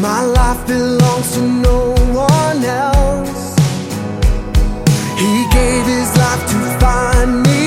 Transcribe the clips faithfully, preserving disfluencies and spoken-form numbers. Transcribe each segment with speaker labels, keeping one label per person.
Speaker 1: My life belongs to no one else. He gave his life to find me.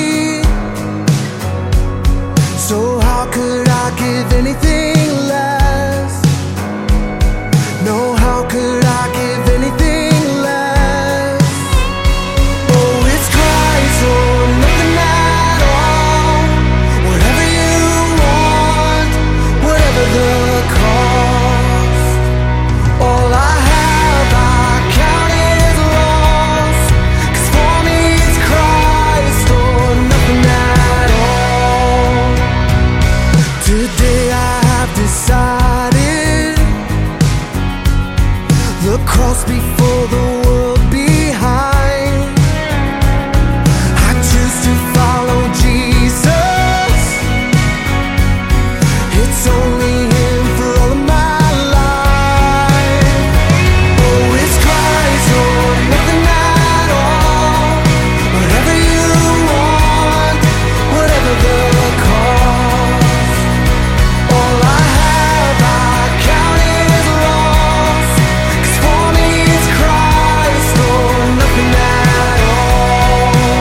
Speaker 1: So how could I give anything less? No, how could I give anything less? Oh, it's Christ or nothing at all. Whatever you want, whatever the cost. All I have I count as loss, 'cause for me it's Christ or nothing at all. Today I have decided the cross before the world behind. I choose to follow Jesus. It's only him for all of my life. Oh, it's Christ or nothing at all. Whatever you want, whatever the cost. All I have I count as loss, 'cause for me it's Christ or nothing at all.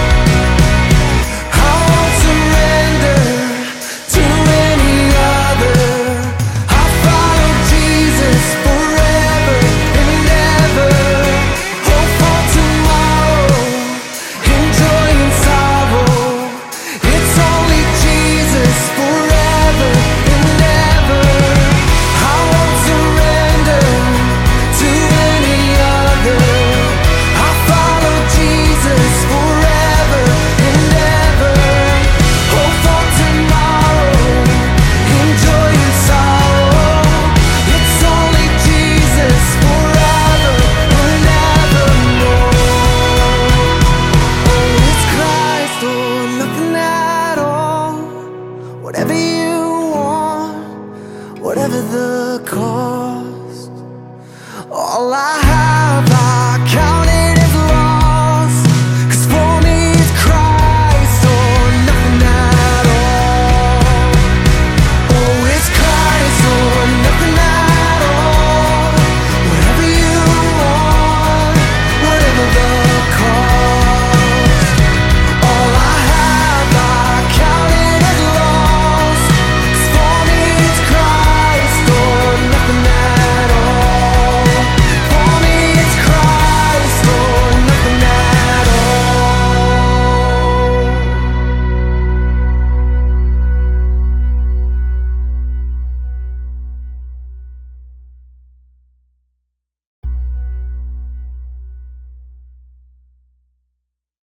Speaker 1: I won't surrender to any other. I follow Jesus forever and ever. Hope for tomorrow, enjoy in sorrow. It's only Jesus forever and ever. I won't surrender to any other. I follow Jesus forever and ever. Hope for tomorrow, enjoy in sorrow. It's only Jesus forever and evermore. Oh, it's Christ or nothing at all. Whatever you want, whatever the cost. All I have I